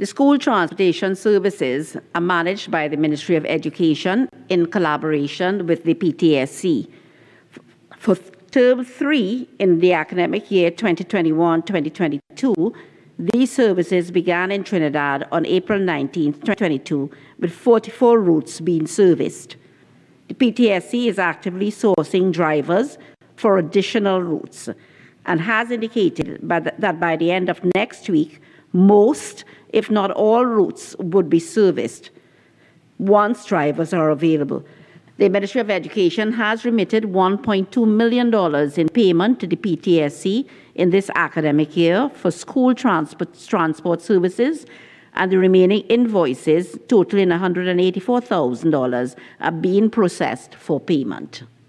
The school transportation services are managed by the Ministry of Education in collaboration with the PTSC. For Term 3 in the academic year 2021-2022, these services began in Trinidad on April 19, 2022, with 44 routes being serviced. The PTSC is actively sourcing drivers for additional routes and has indicated that by the end of next week, most, if not all, routes would be serviced once drivers are available. The Ministry of Education has remitted $1.2 million in payment to the PTSC in this academic year for school transport services, and the remaining invoices totaling $184,000 are being processed for payment.